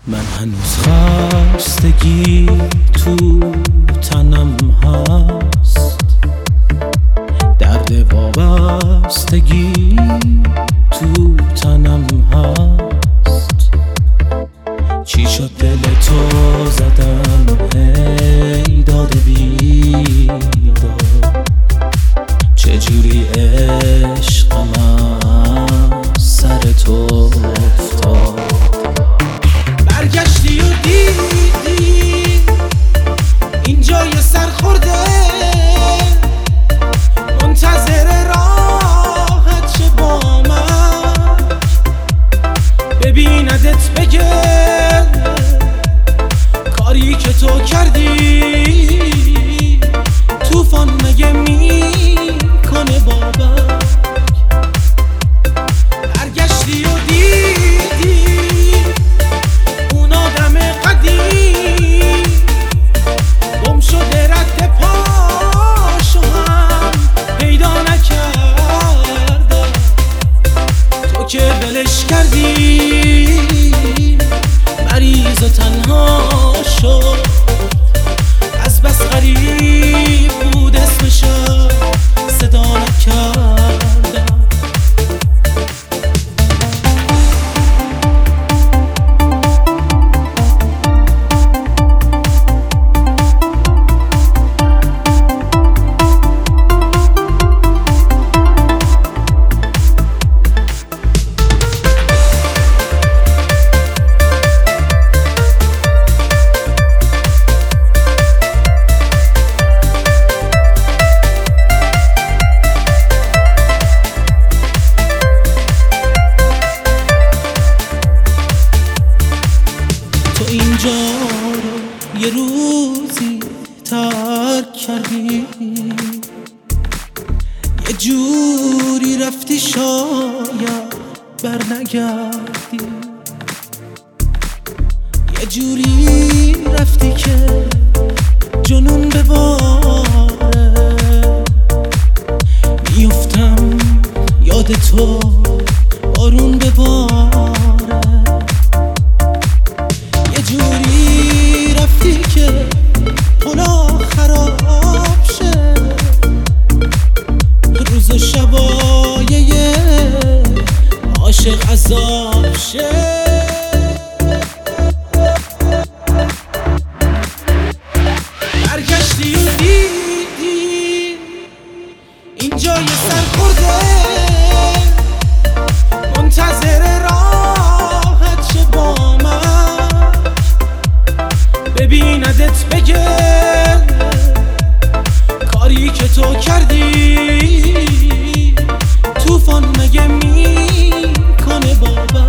من هنوز خستگی تو تنم هست، درد وابستگی تو تنم هست. چی شد دل تو زدم هی داده بیدار، چجوری عشقم از سر تو افتاد. برگشتی و دیدی اینجا یه سرخورده، منتظر راحت چه با من ببیندت بگه کاری که تو کردی طوفان مگه میکنه بابک. برگشتی و دیدی اون آدم قدیم گم شده، رد پاشو هم پیدا نکردم. تو که ولش کردی مریض و تنها شد، از بس غریب بود اسمشو صدا نکردم. تو اینجا رو یه روزی ترک کردی، یه جوری رفتی شاید برنگردی، یه جوری رفتی که جنون بباره. میفتم یاد تو بارون بباره، یه جوری رفتی که خونه خراب شه، روز و شبایه عاشق عذاب شه. برگشتی و دیدی اینجا یه سرخورده، منتظر راحت چه با من ببیندت بگه کاری که تو کردی طوفان مگه میکنه بابا.